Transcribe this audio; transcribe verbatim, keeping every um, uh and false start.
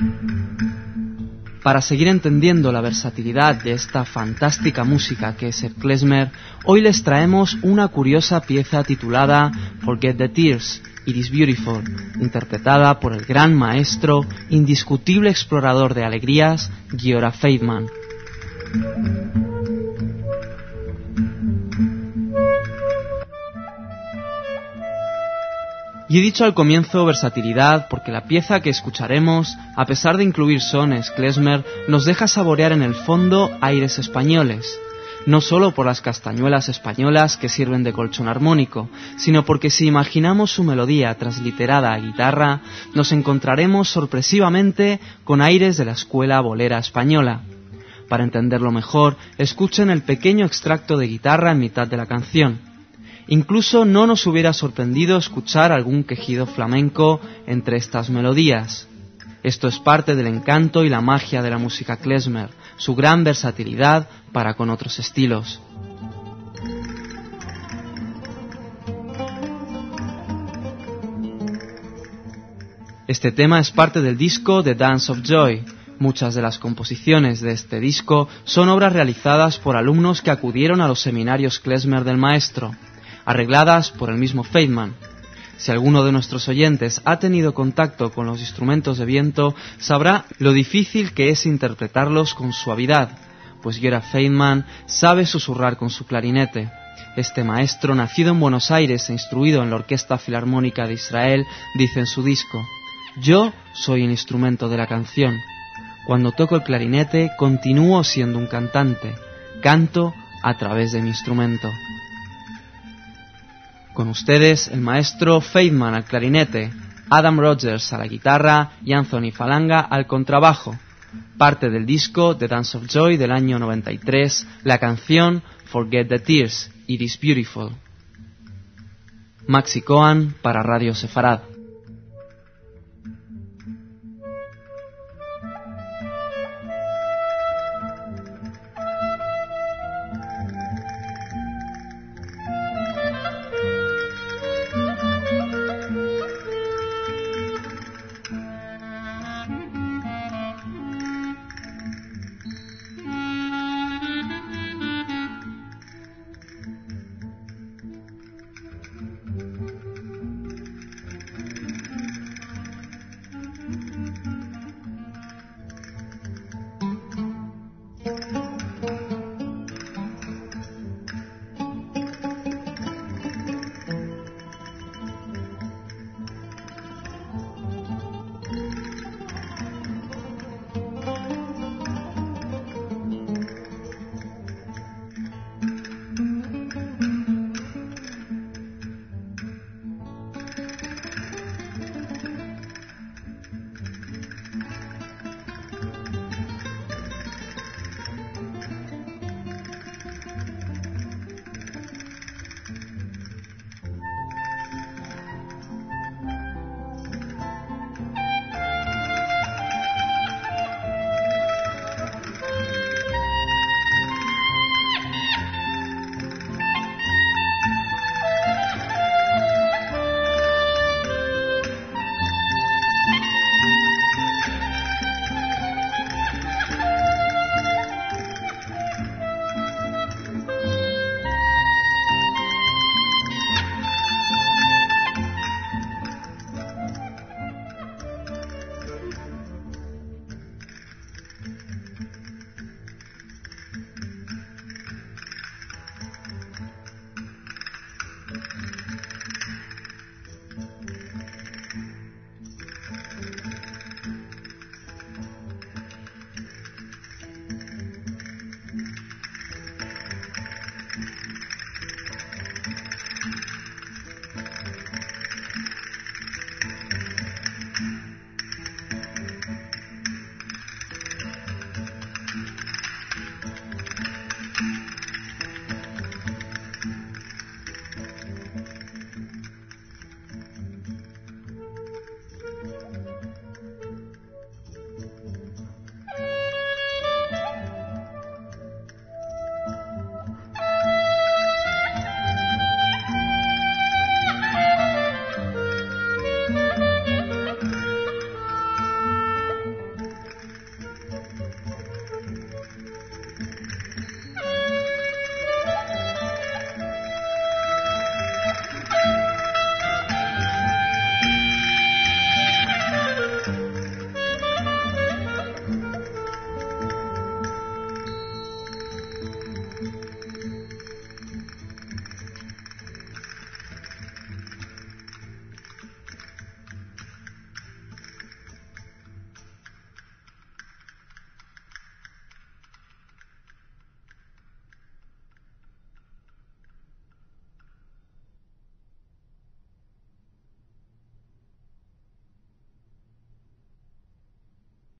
Para seguir entendiendo la versatilidad de esta fantástica música que es el klezmer, hoy les traemos una curiosa pieza titulada Forget the Tears, It is Beautiful, interpretada por el gran maestro, indiscutible explorador de alegrías, Giora Feidman. Y he dicho al comienzo versatilidad porque la pieza que escucharemos, a pesar de incluir sones klezmer, nos deja saborear en el fondo aires españoles, no solo por las castañuelas españolas que sirven de colchón armónico, sino porque si imaginamos su melodía transliterada a guitarra, nos encontraremos sorpresivamente con aires de la escuela bolera española. Para entenderlo mejor, escuchen el pequeño extracto de guitarra en mitad de la canción. Incluso no nos hubiera sorprendido escuchar algún quejido flamenco entre estas melodías. Esto es parte del encanto y la magia de la música klezmer, su gran versatilidad para con otros estilos. Este tema es parte del disco The Dance of Joy. Muchas de las composiciones de este disco son obras realizadas por alumnos que acudieron a los seminarios klezmer del maestro, arregladas por el mismo Feidman. Si alguno de nuestros oyentes ha tenido contacto con los instrumentos de viento, sabrá lo difícil que es interpretarlos con suavidad, pues Giora Feidman sabe susurrar con su clarinete. Este maestro, nacido en Buenos Aires e instruido en la Orquesta Filarmónica de Israel, dice en su disco: «Yo soy el instrumento de la canción. Cuando toco el clarinete, continúo siendo un cantante. Canto a través de mi instrumento». Con ustedes, el maestro Feidman al clarinete, Adam Rogers a la guitarra y Anthony Falanga al contrabajo. Parte del disco The Dance of Joy del año noventa y tres, la canción Forget the Tears, It is Beautiful. Maxi Cohen para Radio Sefarad.